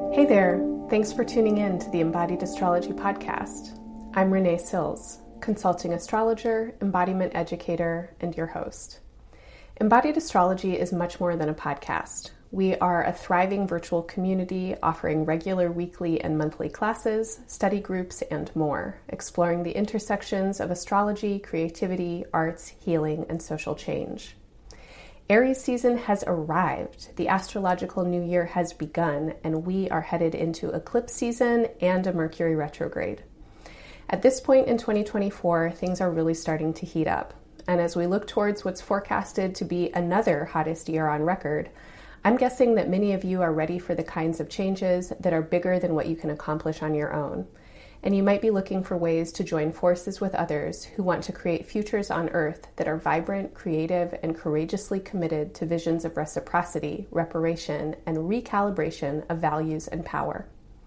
Hey there, thanks for tuning in to the Embodied Astrology podcast. I'm Renee Sills, consulting astrologer, embodiment educator, and your host. Embodied Astrology is much more than a podcast. We are a thriving virtual community offering regular weekly and monthly classes, study groups, and more, exploring the intersections of astrology, creativity, arts, healing, and social change. Aries season has arrived, the astrological new year has begun, and we are headed into eclipse season and a Mercury retrograde. At this point in 2024, things are really starting to heat up, and as we look towards what's forecasted to be another hottest year on record, I'm guessing that many of you are ready for the kinds of changes that are bigger than what you can accomplish on your own. And you might be looking for ways to join forces with others who want to create futures on Earth that are vibrant, creative, and courageously committed to visions of reciprocity, reparation, and recalibration of values and power.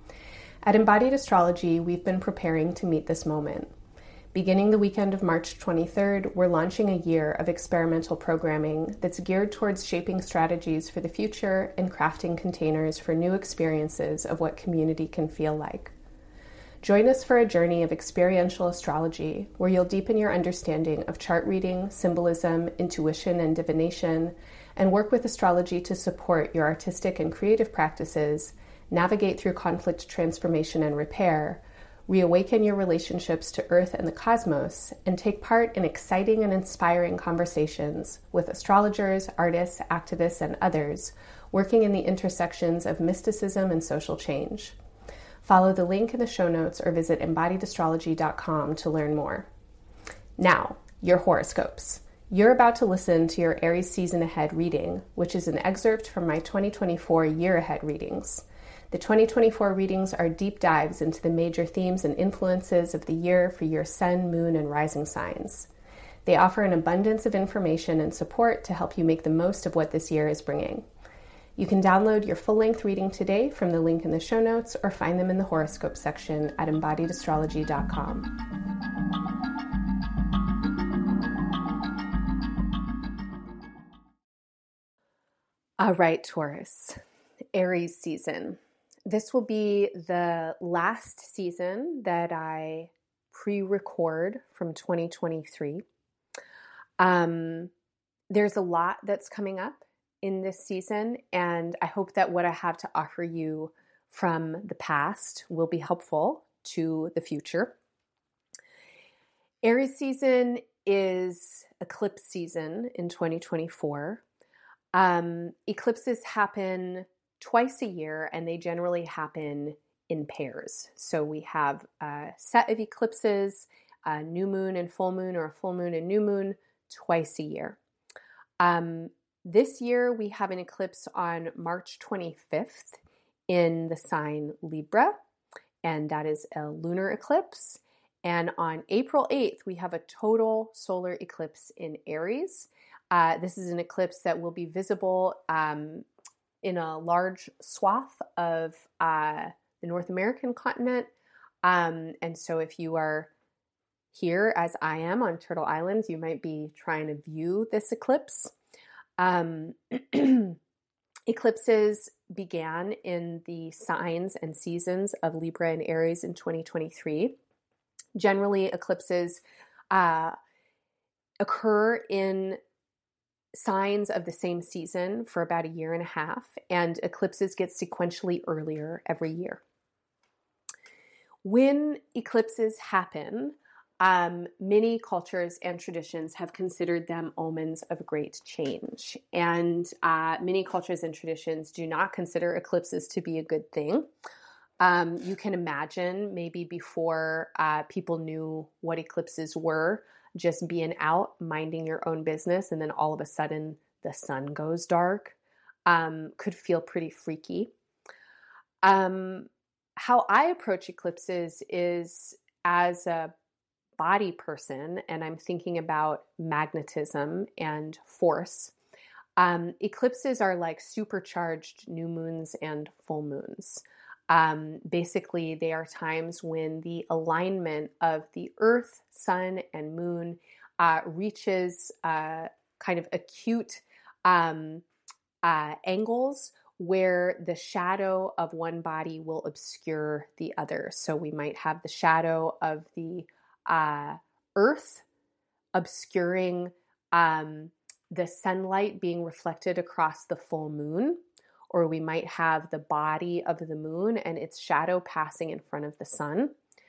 At Embodied Astrology, we've been preparing to meet this moment. Beginning the weekend of March 23rd, we're launching a year of experimental programming that's geared towards shaping strategies for the future and crafting containers for new experiences of what community can feel like. Join us for a journey of experiential astrology where you'll deepen your understanding of chart reading, symbolism, intuition, and divination, and work with astrology to support your artistic and creative practices, navigate through conflict transformation and repair, reawaken your relationships to Earth and the cosmos, and take part in exciting and inspiring conversations with astrologers, artists, activists, and others working in the intersections of mysticism and social change. Follow the link in the show notes or visit embodiedastrology.com to learn more. Now, your horoscopes. You're about to listen to your Aries season ahead reading, which is an excerpt from my 2024 year ahead readings. The 2024 readings are deep dives into the major themes and influences of the year for your sun, moon, and rising signs. They offer an abundance of information and support to help you make the most of what this year is bringing. You can download your full-length reading today from the link in the show notes or find them in the horoscope section at embodiedastrology.com. All right, Taurus, Aries season. This will be the last season that I pre-record from 2023. There's a lot that's coming up in this season, and I hope that what I have to offer you from the past will be helpful to the future. Aries season is eclipse season in 2024. Eclipses happen twice a year, and they generally happen in pairs. So we have a set of eclipses, a new moon and full moon, or a full moon and new moon, twice a year. This year, we have an eclipse on March 25th in the sign Libra, and that is a lunar eclipse. And on April 8th, we have a total solar eclipse in Aries. This is an eclipse that will be visible in a large swath of the North American continent. And so if you are here, as I am, on Turtle Island, you might be trying to view this eclipse. Eclipses began in the signs and seasons of Libra and Aries in 2023. Generally, eclipses occur in signs of the same season for about a year and a half, and eclipses get sequentially earlier every year. When eclipses happen, many cultures and traditions have considered them omens of great change, and many cultures and traditions do not consider eclipses to be a good thing. You can imagine maybe before people knew what eclipses were, just being out, minding your own business, and then all of a sudden the sun goes dark, could feel pretty freaky. How I approach eclipses is as a body person, and I'm thinking about magnetism and force. Eclipses are like supercharged new moons and full moons. Basically, they are times when the alignment of the Earth, Sun, and Moon reaches kind of acute angles where the shadow of one body will obscure the other. So we might have the shadow of the earth obscuring the sunlight being reflected across the full moon, or we might have the body of the moon and its shadow passing in front of the sun.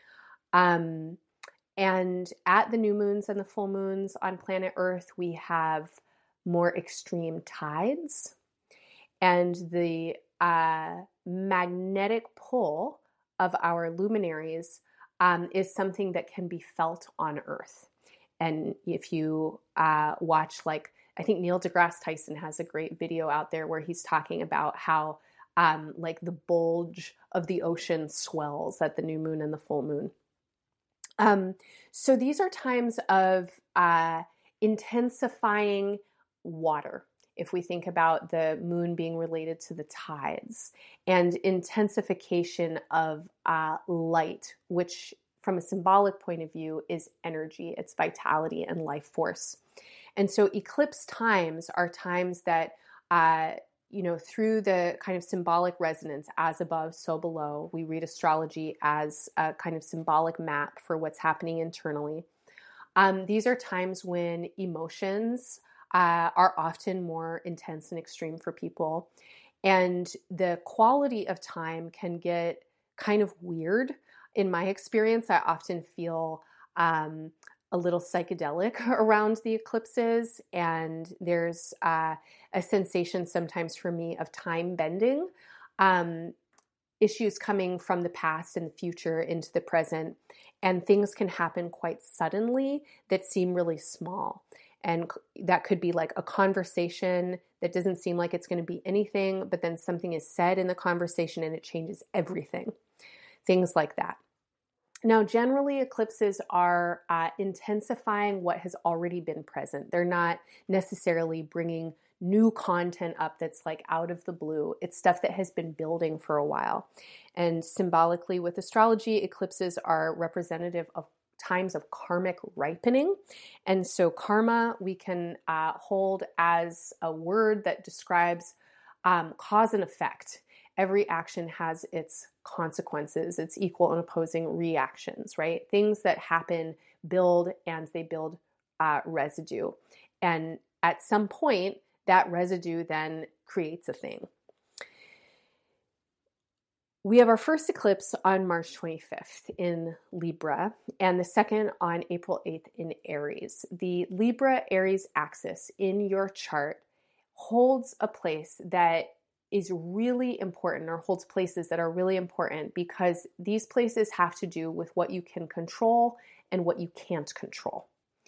And at the new moons and the full moons on planet Earth, we have more extreme tides, and the magnetic pull of our luminaries is something that can be felt on Earth. And if you watch, like, I think Neil deGrasse Tyson has a great video out there where he's talking about how like the bulge of the ocean swells at the new moon and the full moon. So these are times of intensifying water. If we think about the moon being related to the tides, and intensification of light, which from a symbolic point of view is energy, it's vitality and life force. And so eclipse times are times that, through the kind of symbolic resonance, as above, so below, we read astrology as a kind of symbolic map for what's happening internally. These are times when emotions are often more intense and extreme for people. And the quality of time can get kind of weird. In my experience, I often feel a little psychedelic around the eclipses, and there's a sensation sometimes for me of time bending, issues coming from the past and the future into the present, and things can happen quite suddenly that seem really small. And that could be like a conversation that doesn't seem like it's going to be anything, but then something is said in the conversation and it changes everything. Things like that. Now, generally, eclipses are intensifying what has already been present. They're not necessarily bringing new content up that's like out of the blue. It's stuff that has been building for a while. And symbolically with astrology, eclipses are representative of times of karmic ripening. And so karma we can hold as a word that describes cause and effect. Every action has its consequences, its equal and opposing reactions, right? Things that happen build, and they build residue. And at some point, that residue then creates a thing. We have our first eclipse on March 25th in Libra, and the second on April 8th in Aries. The Libra-Aries axis in your chart holds a place that is really important, or holds places that are really important, because these places have to do with what you can control and what you can't control.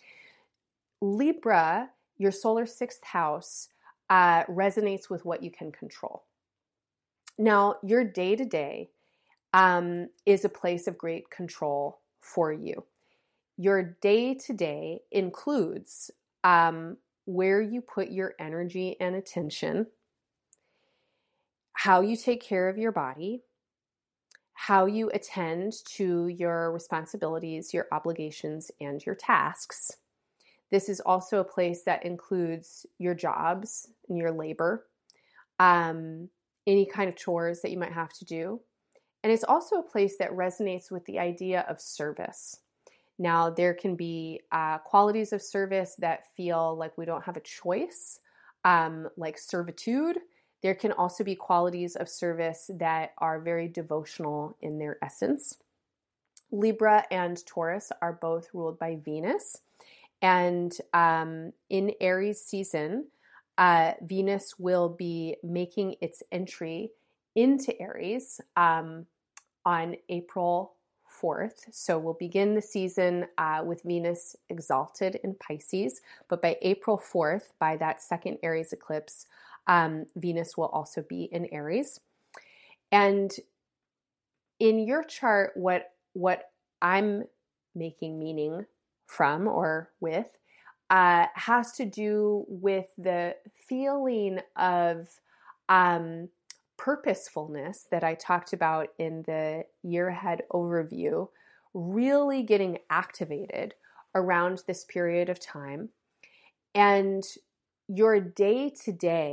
Libra, your solar sixth house, resonates with what you can control. Now, your day-to-day is a place of great control for you. Your day-to-day includes where you put your energy and attention, how you take care of your body, how you attend to your responsibilities, your obligations, and your tasks. This is also a place that includes your jobs and your labor, any kind of chores that you might have to do. And it's also a place that resonates with the idea of service. Now, there can be qualities of service that feel like we don't have a choice, like servitude. There can also be qualities of service that are very devotional in their essence. Libra and Taurus are both ruled by Venus. And in Aries season, Venus will be making its entry into Aries on April 4th. So we'll begin the season with Venus exalted in Pisces. But by April 4th, by that second Aries eclipse, Venus will also be in Aries. And in your chart, what I'm making meaning from or with has to do with the feeling of purposefulness that I talked about in the year ahead overview, really getting activated around this period of time. And your day-to-day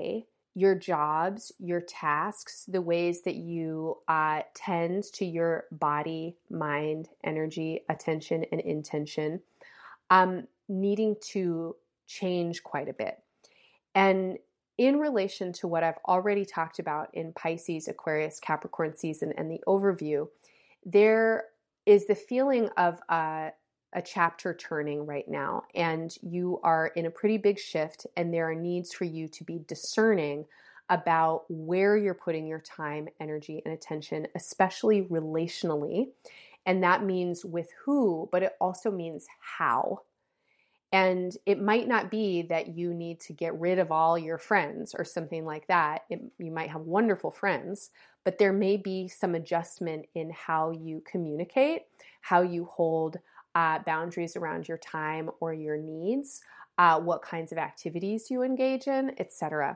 your jobs, your tasks, the ways that you tend to your body, mind, energy, attention, and intention, needing to change quite a bit. And in relation to what I've already talked about in Pisces, Aquarius, Capricorn season and the overview, there is the feeling of a chapter turning right now, and you are in a pretty big shift, and there are needs for you to be discerning about where you're putting your time, energy, and attention, especially relationally. And that means with who, but it also means how. And it might not be that you need to get rid of all your friends or something like that. You might have wonderful friends, but there may be some adjustment in how you communicate, how you hold boundaries around your time or your needs, what kinds of activities you engage in, etc.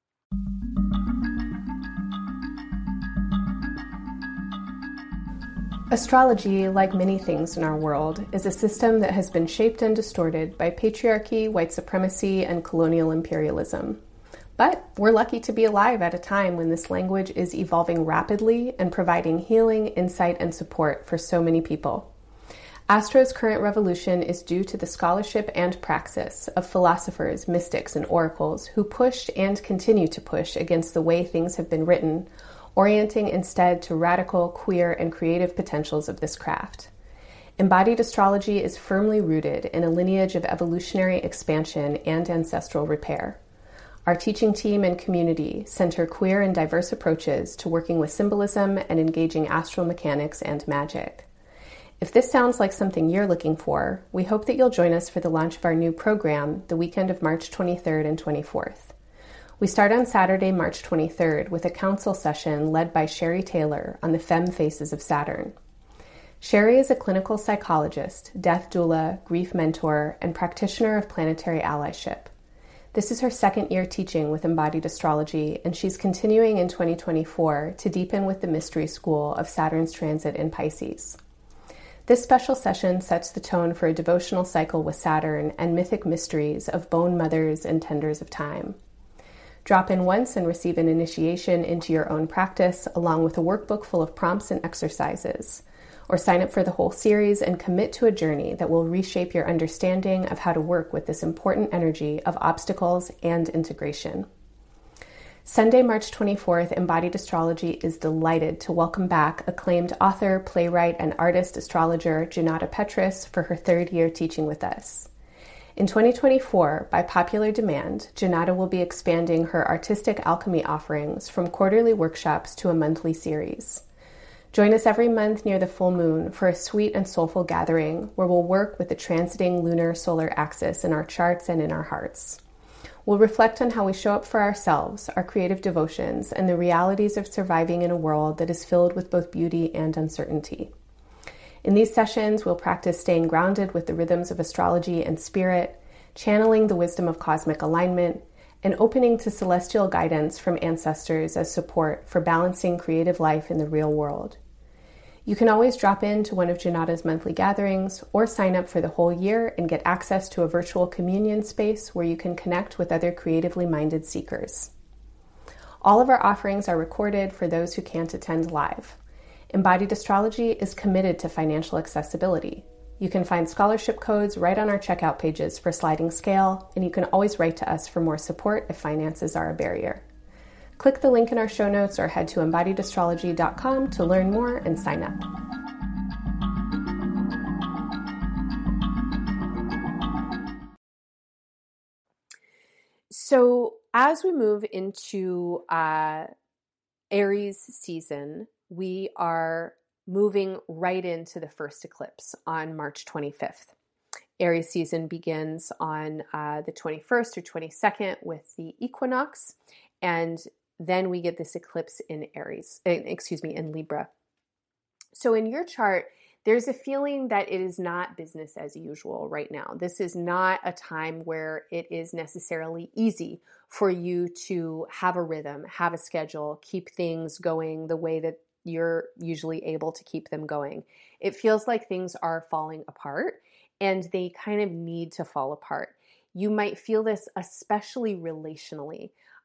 Astrology, like many things in our world, is a system that has been shaped and distorted by patriarchy, white supremacy, and colonial imperialism. But we're lucky to be alive at a time when this language is evolving rapidly and providing healing, insight, and support for so many people. Astro's current revolution is due to the scholarship and praxis of philosophers, mystics, and oracles who pushed and continue to push against the way things have been written, orienting instead to radical, queer, and creative potentials of this craft. Embodied astrology is firmly rooted in a lineage of evolutionary expansion and ancestral repair. Our teaching team and community center queer and diverse approaches to working with symbolism and engaging astral mechanics and magic. If this sounds like something you're looking for, we hope that you'll join us for the launch of our new program the weekend of March 23rd and 24th. We start on Saturday, March 23rd, with a council session led by Sherry Taylor on the Femme Faces of Saturn. Sherry is a clinical psychologist, death doula, grief mentor, and practitioner of planetary allyship. This is her second year teaching with embodied astrology, and she's continuing in 2024 to deepen with the mystery school of Saturn's transit in Pisces. This special session sets the tone for a devotional cycle with Saturn and mythic mysteries of bone mothers and tenders of time. Drop in once and receive an initiation into your own practice, along with a workbook full of prompts and exercises. Or sign up for the whole series and commit to a journey that will reshape your understanding of how to work with this important energy of obstacles and integration. Sunday, March 24th, Embodied Astrology is delighted to welcome back acclaimed author, playwright, and artist astrologer Junauda Petrus for her third year teaching with us. In 2024, by popular demand, Junauda will be expanding her artistic alchemy offerings from quarterly workshops to a monthly series. Join us every month near the full moon for a sweet and soulful gathering where we'll work with the transiting lunar-solar axis in our charts and in our hearts. We'll reflect on how we show up for ourselves, our creative devotions, and the realities of surviving in a world that is filled with both beauty and uncertainty. In these sessions, we'll practice staying grounded with the rhythms of astrology and spirit, channeling the wisdom of cosmic alignment, and opening to celestial guidance from ancestors as support for balancing creative life in the real world. You can always drop into one of Junauda's monthly gatherings or sign up for the whole year and get access to a virtual communion space where you can connect with other creatively minded seekers. All of our offerings are recorded for those who can't attend live. Embodied Astrology is committed to financial accessibility. You can find scholarship codes right on our checkout pages for sliding scale, and you can always write to us for more support if finances are a barrier. Click the link in our show notes or head to embodiedastrology.com to learn more and sign up. So as we move into Aries season, we are moving right into the first eclipse on March 25th. Aries season begins on the 21st or 22nd with the equinox, and then we get this eclipse in in Libra. So in your chart, there's a feeling that it is not business as usual right now. This is not a time where it is necessarily easy for you to have a rhythm, have a schedule, keep things going the way that you're usually able to keep them going. It feels like things are falling apart, and they kind of need to fall apart. You might feel this especially relationally.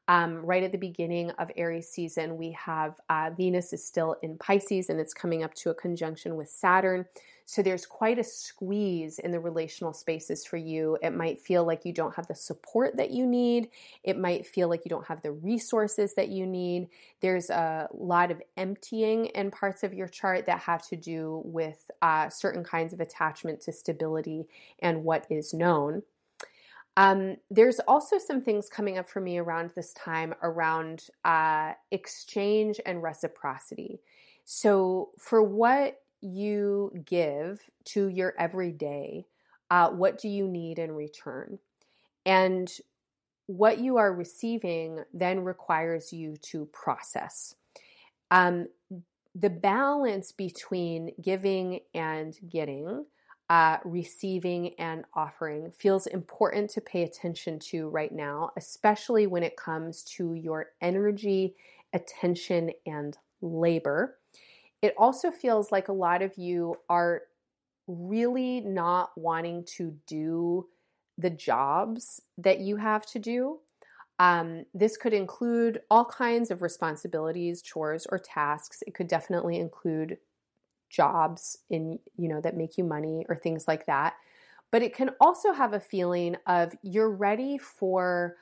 Right at the beginning of Aries season, we have Venus is still in Pisces and it's coming up to a conjunction with Saturn. So there's quite a squeeze in the relational spaces for you. It might feel like you don't have the support that you need. It might feel like you don't have the resources that you need. There's a lot of emptying in parts of your chart that have to do with certain kinds of attachment to stability and what is known. There's also some things coming up for me around this time around exchange and reciprocity. So for what you give to your everyday, what do you need in return? And what you are receiving then requires you to process. The balance between giving and getting, receiving and offering feels important to pay attention to right now, especially when it comes to your energy, attention, and labor. It also feels like a lot of you are really not wanting to do the jobs that you have to do. This could include all kinds of responsibilities, chores, or tasks. It could definitely include jobs that make you money or things like that. But it can also have a feeling of you're ready for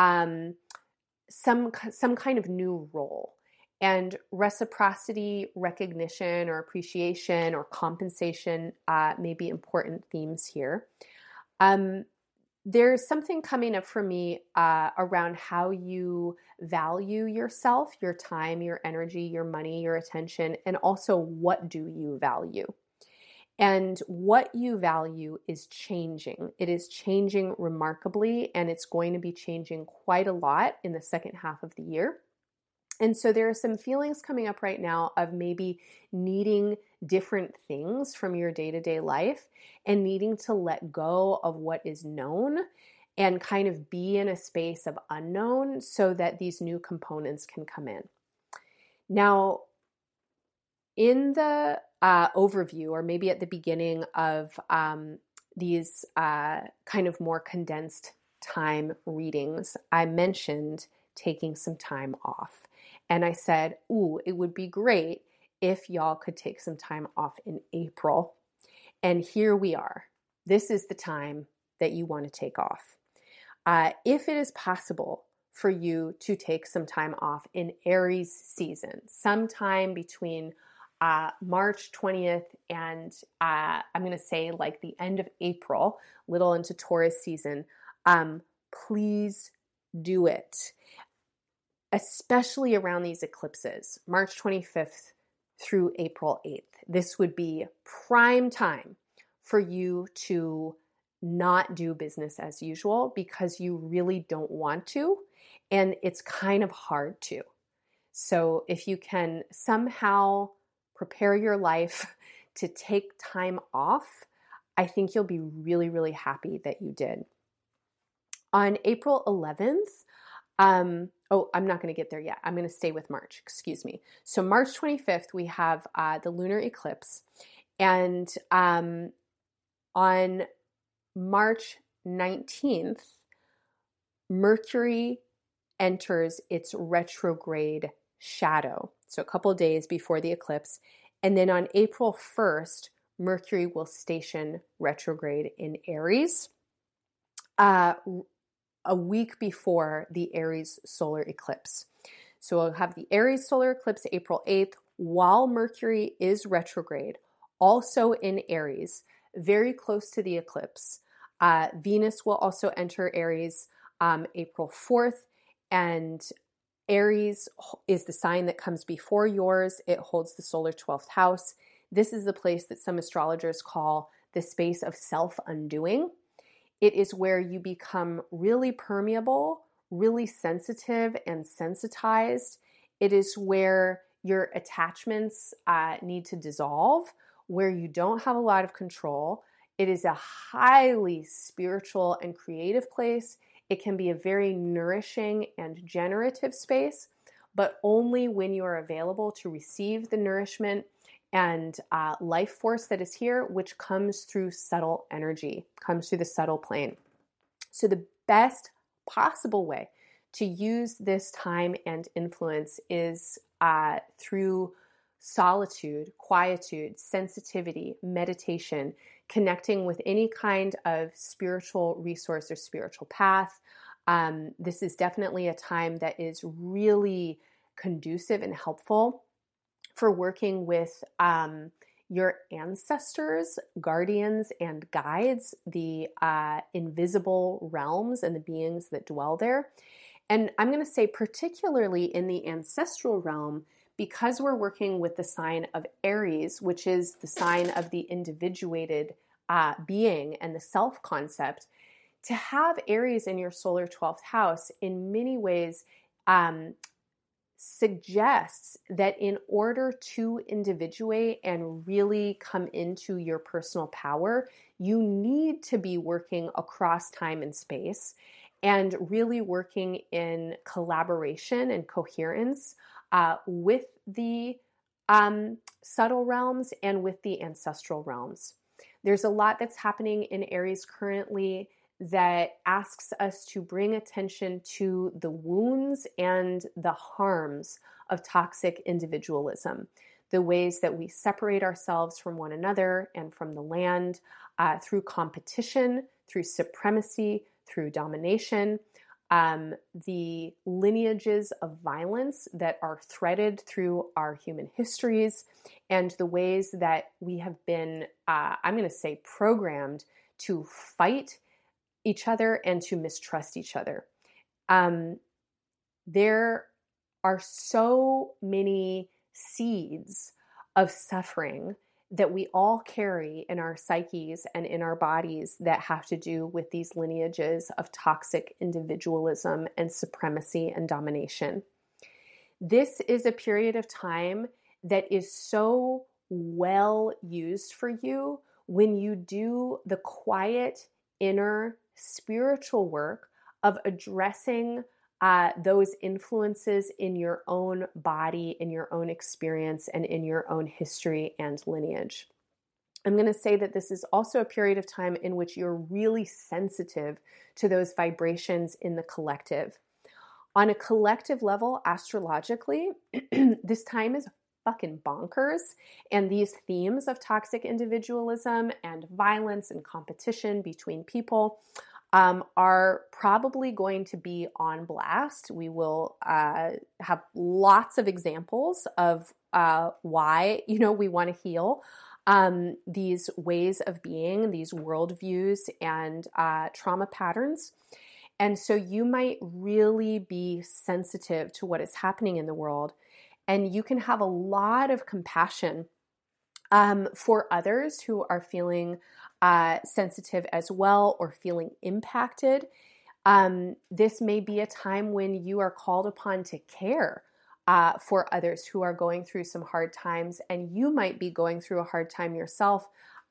some kind of new role. And reciprocity, recognition, or appreciation, or compensation may be important themes here. There's something coming up for me around how you value yourself, your time, your energy, your money, your attention, and also what do you value. And what you value is changing. It is changing remarkably, and it's going to be changing quite a lot in the second half of the year. And so there are some feelings coming up right now of maybe needing different things from your day-to-day life and needing to let go of what is known and kind of be in a space of unknown so that these new components can come in. Now, in the overview, or maybe at the beginning of these kind of more condensed time readings, I mentioned taking some time off. And I said, it would be great if y'all could take some time off in April. And here we are. This is the time that you want to take off. If it is possible for you to take some time off in Aries season, sometime between March 20th and I'm going to say like the end of April, little into Taurus season, please do it. Especially around these eclipses, March 25th through April 8th. This would be prime time for you to not do business as usual because you really don't want to, and it's kind of hard to. So if you can somehow prepare your life to take time off, I think you'll be really, really happy that you did. On April 11th, I'm not going to get there yet. I'm going to stay with March, excuse me. So March 25th, we have the lunar eclipse. And on March 19th, Mercury enters its retrograde shadow. So a couple of days before the eclipse. And then on April 1st, Mercury will station retrograde in Aries. A week before the Aries solar eclipse. So we'll have the Aries solar eclipse April 8th while Mercury is retrograde, also in Aries, very close to the eclipse. Venus will also enter Aries April 4th, and Aries is the sign that comes before yours. It holds the solar 12th house. This is the place that some astrologers call the space of self-undoing. It is where you become really permeable, really sensitive and sensitized. It is where your attachments need to dissolve, where you don't have a lot of control. It is a highly spiritual and creative place. It can be a very nourishing and generative space, but only when you are available to receive the nourishment and life force that is here, which comes through subtle energy, comes through the subtle plane. So the best possible way to use this time and influence is through solitude, quietude, sensitivity, meditation, connecting with any kind of spiritual resource or spiritual path. This is definitely a time that is really conducive and helpful for working with your ancestors, guardians, and guides, the invisible realms and the beings that dwell there. And I'm going to say particularly in the ancestral realm, because we're working with the sign of Aries, which is the sign of the individuated being and the self concept, to have Aries in your solar 12th house in many ways suggests that in order to individuate and really come into your personal power, you need to be working across time and space and really working in collaboration and coherence with the subtle realms and with the ancestral realms. There's a lot that's happening in Aries currently that asks us to bring attention to the wounds and the harms of toxic individualism, the ways that we separate ourselves from one another and from the land through competition, through supremacy, through domination, the lineages of violence that are threaded through our human histories, and the ways that we have been, I'm going to say, programmed to fight each other and to mistrust each other. There are so many seeds of suffering that we all carry in our psyches and in our bodies that have to do with these lineages of toxic individualism and supremacy and domination. This is a period of time that is so well used for you when you do the quiet inner spiritual work of addressing those influences in your own body, in your own experience, and in your own history and lineage. I'm going to say that this is also a period of time in which you're really sensitive to those vibrations in the collective. On a collective level, astrologically, this time is fucking bonkers. And these themes of toxic individualism and violence and competition between people are probably going to be on blast. We will have lots of examples of why, we want to heal these ways of being, these worldviews and trauma patterns. And so you might really be sensitive to what is happening in the world. And you can have a lot of compassion for others who are feeling sensitive as well or feeling impacted. This may be a time when you are called upon to care for others who are going through some hard times, and you might be going through a hard time yourself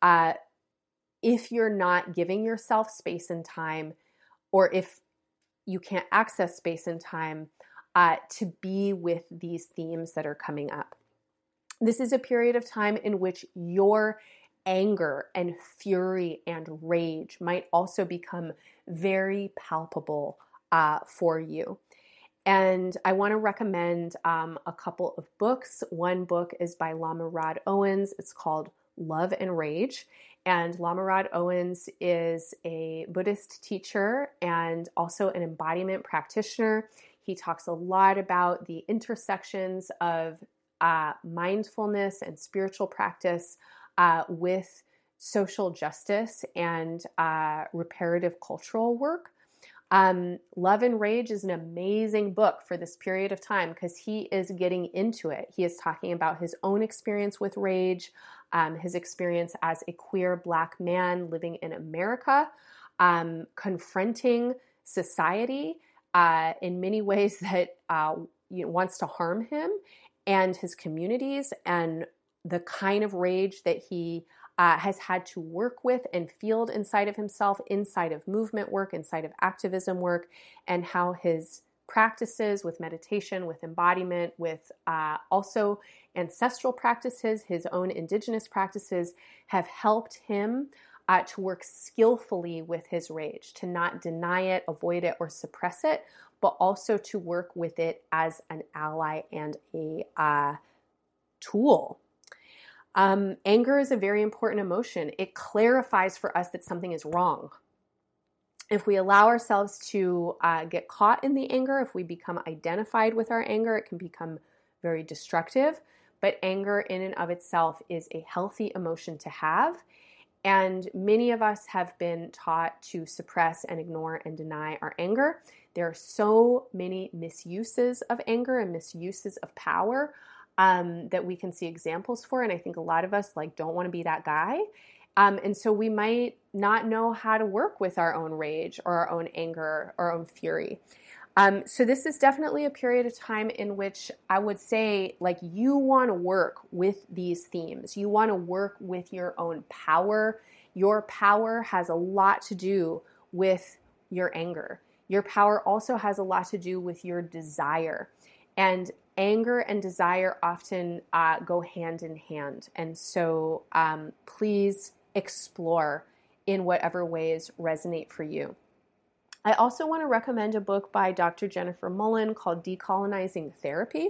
if you're not giving yourself space and time, or if you can't access space and time to be with these themes that are coming up. This is a period of time in which your anger and fury and rage might also become very palpable for you. And I want to recommend a couple of books. One book is by Lama Rod Owens. It's called Love and Rage. And Lama Rod Owens is a Buddhist teacher and also an embodiment practitioner. He talks a lot about the intersections of mindfulness and spiritual practice with social justice and reparative cultural work. Love and Rage is an amazing book for this period of time because he is getting into it. He is talking about his own experience with rage, his experience as a queer Black man living in America, confronting society in many ways that wants to harm him and his communities, and the kind of rage that he has had to work with and field inside of himself, inside of movement work, inside of activism work, and how his practices with meditation, with embodiment, with also ancestral practices, his own indigenous practices, have helped him to work skillfully with his rage, to not deny it, avoid it, or suppress it, but also to work with it as an ally and a tool. Anger is a very important emotion. It clarifies for us that something is wrong. If we allow ourselves to get caught in the anger, if we become identified with our anger, it can become very destructive. But anger in and of itself is a healthy emotion to have. And many of us have been taught to suppress and ignore and deny our anger. There are so many misuses of anger and misuses of power that we can see examples for. And I think a lot of us don't want to be that guy. And so we might not know how to work with our own rage or our own anger or our own fury. So this is definitely a period of time in which I would say you want to work with these themes. You want to work with your own power. Your power has a lot to do with your anger. Your power also has a lot to do with your desire. And anger and desire often go hand in hand. And so please explore in whatever ways resonate for you. I also want to recommend a book by Dr. Jennifer Mullen called Decolonizing Therapy.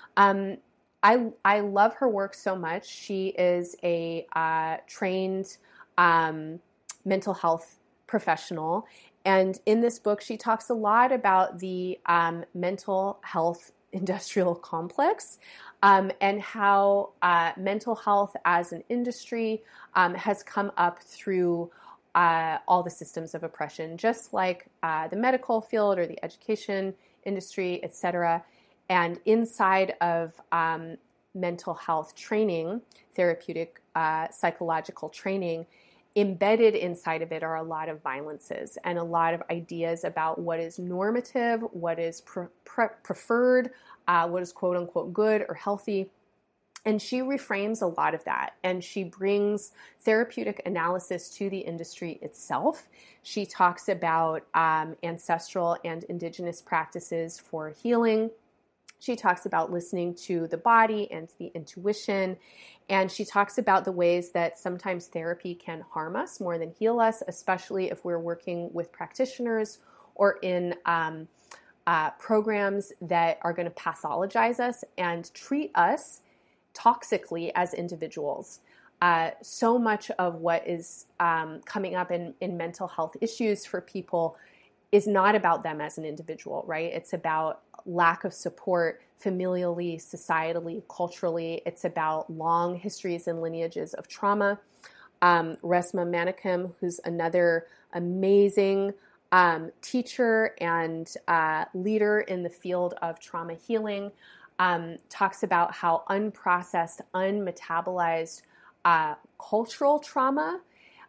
I love her work so much. She is a trained mental health professional. And in this book, she talks a lot about the mental health industrial complex and how mental health as an industry has come up through all the systems of oppression, just like the medical field or the education industry, etc. And inside of mental health training, therapeutic psychological training, embedded inside of it are a lot of violences and a lot of ideas about what is normative, what is preferred, what is quote unquote good or healthy. And she reframes a lot of that, and she brings therapeutic analysis to the industry itself. She talks about ancestral and indigenous practices for healing. She talks about listening to the body and the intuition. And she talks about the ways that sometimes therapy can harm us more than heal us, especially if we're working with practitioners or in programs that are going to pathologize us and treat us toxically as individuals. So much of what is coming up in mental health issues for people is not about them as an individual, right? It's about lack of support familially, societally, culturally. It's about long histories and lineages of trauma. Resmaa Menakem, who's another amazing teacher and leader in the field of trauma healing, talks about how unprocessed, unmetabolized cultural trauma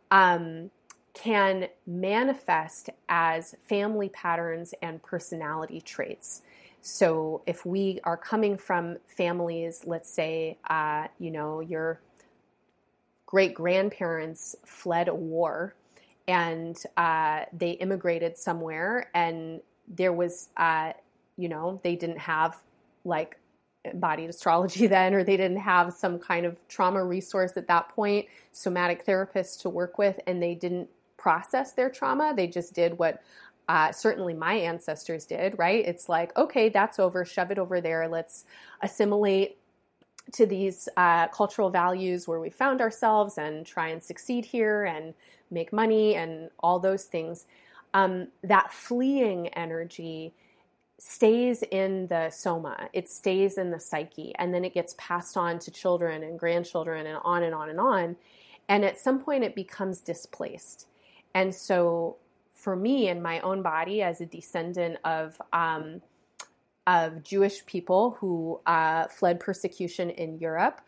can manifest as family patterns and personality traits. So if we are coming from families, let's say, your great-grandparents fled a war and they immigrated somewhere, and there was, they didn't have embodied astrology then, or they didn't have some kind of trauma resource at that point, somatic therapists to work with, and they didn't process their trauma. They just did what certainly my ancestors did, right? It's okay, that's over, shove it over there. Let's assimilate to these cultural values where we found ourselves and try and succeed here and make money and all those things. That fleeing energy stays in the soma, it stays in the psyche, and then it gets passed on to children and grandchildren and on and on and on. And at some point it becomes displaced. And so for me in my own body as a descendant of Jewish people who fled persecution in Europe,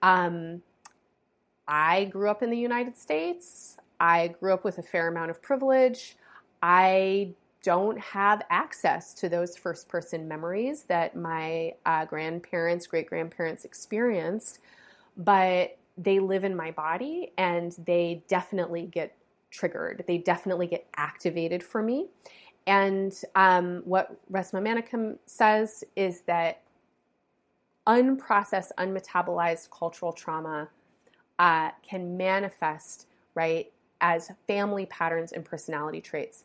I grew up in the United States. I grew up with a fair amount of privilege. I don't have access to those first-person memories that my grandparents, great-grandparents experienced, but they live in my body and they definitely get triggered. They definitely get activated for me. And what Resmaa Menakem says is that unprocessed, unmetabolized cultural trauma can manifest, right, as family patterns and personality traits.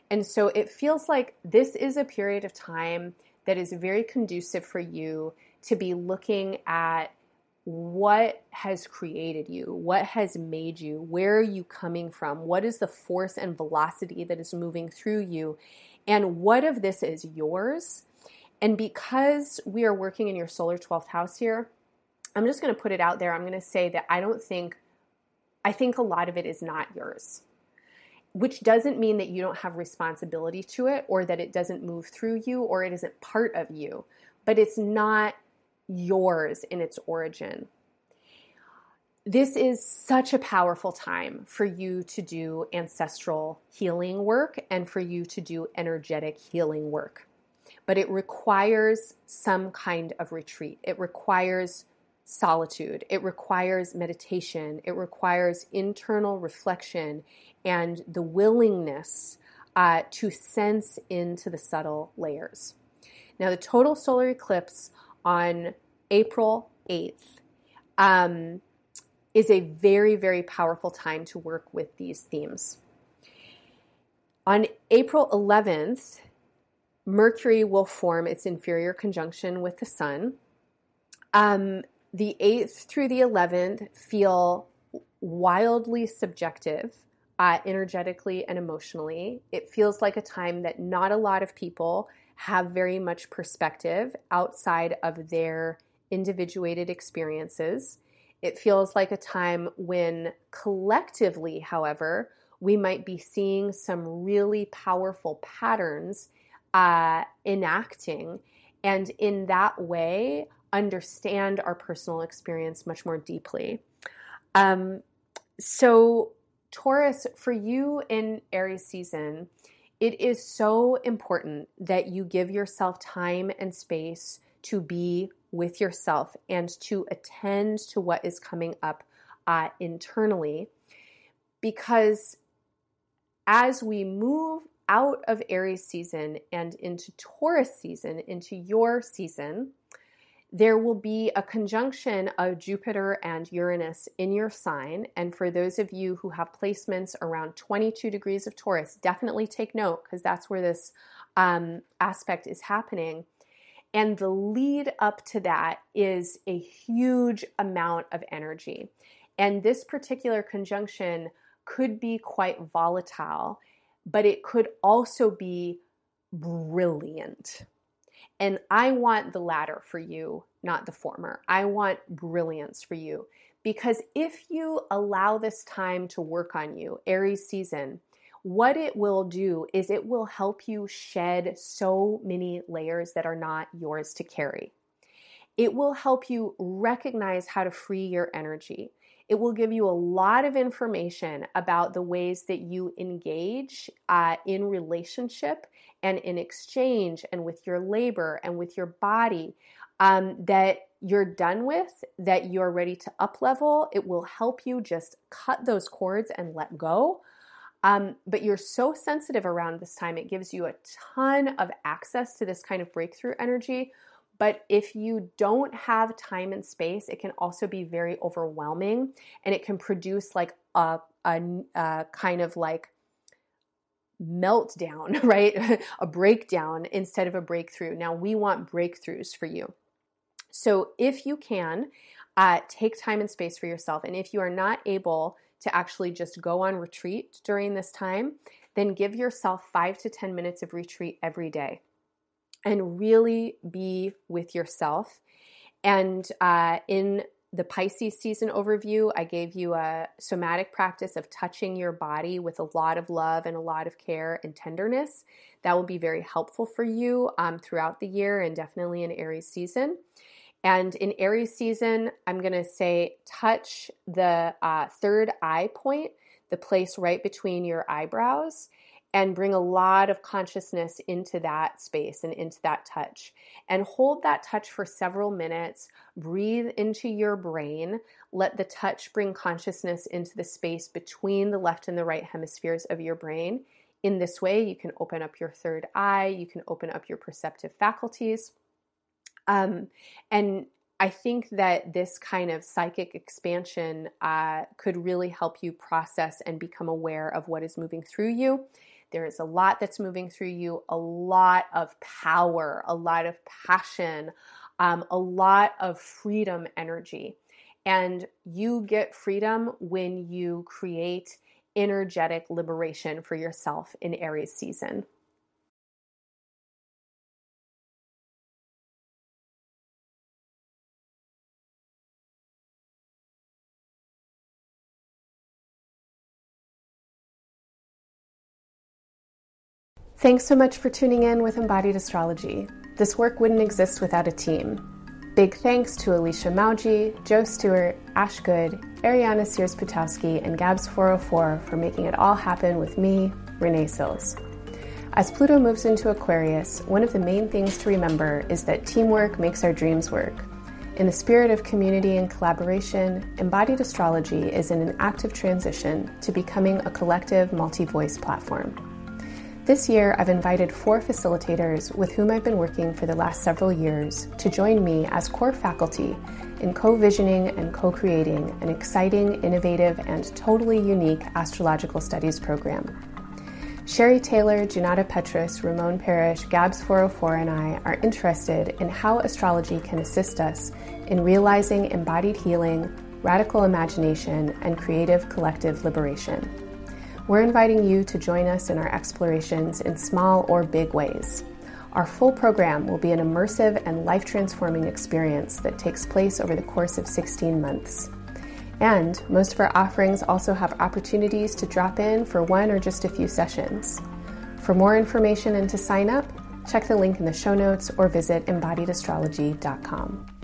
And so it feels like this is a period of time that is very conducive for you to be looking at what has created you, what has made you, where are you coming from, what is the force and velocity that is moving through you, and what of this is yours. And because we are working in your solar 12th house here, I'm just going to put it out there. I'm going to say that I think a lot of it is not yours, which doesn't mean that you don't have responsibility to it or that it doesn't move through you or it isn't part of you, but it's not yours in its origin. This is such a powerful time for you to do ancestral healing work and for you to do energetic healing work. But it requires some kind of retreat. It requires solitude. It requires meditation. It requires internal reflection and the willingness to sense into the subtle layers. Now, the total solar eclipse on April 8th is a very, very powerful time to work with these themes. On April 11th, Mercury will form its inferior conjunction with the Sun. The 8th through the 11th feel wildly subjective, energetically and emotionally. It feels like a time that not a lot of people have very much perspective outside of their individuated experiences. It feels like a time when collectively, however, we might be seeing some really powerful patterns enacting, and in that way, understand our personal experience much more deeply. So Taurus, for you in Aries season, it is so important that you give yourself time and space to be with yourself and to attend to what is coming up internally, because as we move out of Aries season and into Taurus season, into your season, there will be a conjunction of Jupiter and Uranus in your sign. And for those of you who have placements around 22 degrees of Taurus, definitely take note because that's where this aspect is happening. And the lead up to that is a huge amount of energy. And this particular conjunction could be quite volatile, but it could also be brilliant. And I want the latter for you, not the former. I want brilliance for you, because if you allow this time to work on you, Aries season, what it will do is it will help you shed so many layers that are not yours to carry. It will help you recognize how to free your energy. It will give you a lot of information about the ways that you engage in relationship and in exchange and with your labor and with your body that you're done with, that you're ready to up level. It will help you just cut those cords and let go. But you're so sensitive around this time. It gives you a ton of access to this kind of breakthrough energy. But if you don't have time and space, it can also be very overwhelming, and it can produce like a kind of like meltdown, right? A breakdown instead of a breakthrough. Now, we want breakthroughs for you. So if you can, take time and space for yourself. And if you are not able to actually just go on retreat during this time, then give yourself 5 to 10 minutes of retreat every day. And really be with yourself. And in the Pisces season overview, I gave you a somatic practice of touching your body with a lot of love and a lot of care and tenderness. That will be very helpful for you throughout the year, and definitely in Aries season. And in Aries season, I'm going to say touch the third eye point, the place right between your eyebrows, and bring a lot of consciousness into that space and into that touch. And hold that touch for several minutes. Breathe into your brain. Let the touch bring consciousness into the space between the left and the right hemispheres of your brain. In this way, you can open up your third eye. You can open up your perceptive faculties. And I think that this kind of psychic expansion could really help you process and become aware of what is moving through you. There is a lot that's moving through you, a lot of power, a lot of passion, a lot of freedom energy. And you get freedom when you create energetic liberation for yourself in Aries season. Thanks so much for tuning in with Embodied Astrology. This work wouldn't exist without a team. Big thanks to Alicia Mauji, Joe Stewart, Ash Good, Ariana Sears-Putowski, and Gabs404 for making it all happen with me, Renee Sills. As Pluto moves into Aquarius, one of the main things to remember is that teamwork makes our dreams work. In the spirit of community and collaboration, Embodied Astrology is in an active transition to becoming a collective multi-voice platform. This year, I've invited 4 facilitators with whom I've been working for the last several years to join me as core faculty in co-visioning and co-creating an exciting, innovative, and totally unique astrological studies program. Sherry Taylor, Junata Petrus, Ramon Parrish, Gabs404, and I are interested in how astrology can assist us in realizing embodied healing, radical imagination, and creative collective liberation. We're inviting you to join us in our explorations in small or big ways. Our full program will be an immersive and life-transforming experience that takes place over the course of 16 months. And most of our offerings also have opportunities to drop in for one or just a few sessions. For more information and to sign up, check the link in the show notes or visit embodiedastrology.com.